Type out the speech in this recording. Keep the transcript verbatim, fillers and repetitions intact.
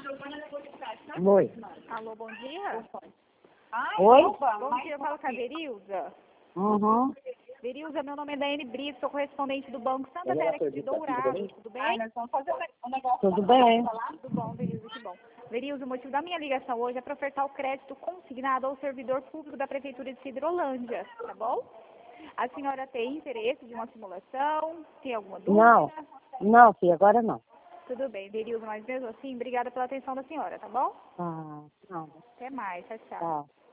Oi. Alô, bom dia. Oi? Bom dia, eu falo com a Verilza. Uhum. Verilza, meu nome é Daiane Brito, sou correspondente do Banco Santander aqui de Dourado, tudo bem? Tudo bem? Tudo bom, Verilza, que bom. Verilza, o motivo da minha ligação hoje é para ofertar o crédito consignado ao servidor público da Prefeitura de Sidrolândia, tá bom? A senhora tem interesse de uma simulação? Tem alguma dúvida? Não. Não, filha, agora não. Tudo bem, Verilza, mas mesmo assim, obrigada pela atenção da senhora, tá bom? Ah, não. Até mais, tchau, tchau. Tá.